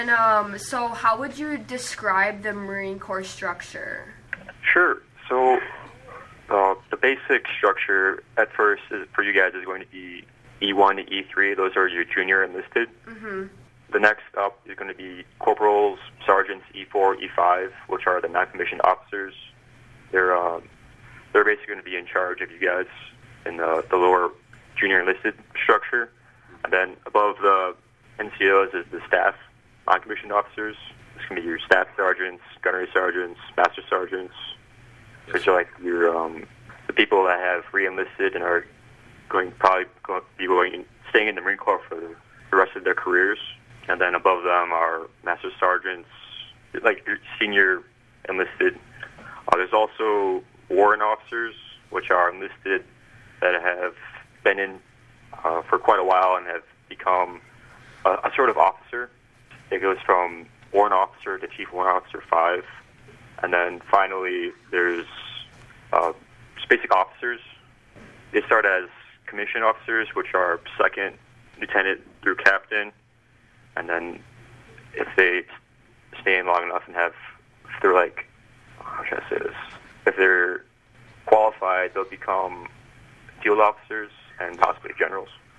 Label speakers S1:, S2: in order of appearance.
S1: And so how would you describe the Marine Corps structure?
S2: Sure. So the basic structure at first is for you guys is going to be E1 to E3. Those are your junior enlisted.
S1: Mm-hmm.
S2: The next up is going to be corporals, sergeants, E4, E5, which are the non-commissioned officers. They're basically going to be in charge of you guys in the lower junior enlisted structure. And then above the NCOs is the staff non-commissioned officers. It's going to be your staff sergeants, gunnery sergeants, master sergeants, which are like your the people that have re-enlisted and are staying in the Marine Corps for the rest of their careers. And then above them are master sergeants, like your senior enlisted. There's also warrant officers, which are enlisted that have been in for quite a while and have become a sort of officer. It goes from warrant officer to chief warrant officer 5. And then finally, there's basic officers. They start as commissioned officers, which are second lieutenant through captain. And then if they stay in long enough and if they're like, how should I say this? If they're qualified, they'll become field officers and possibly generals.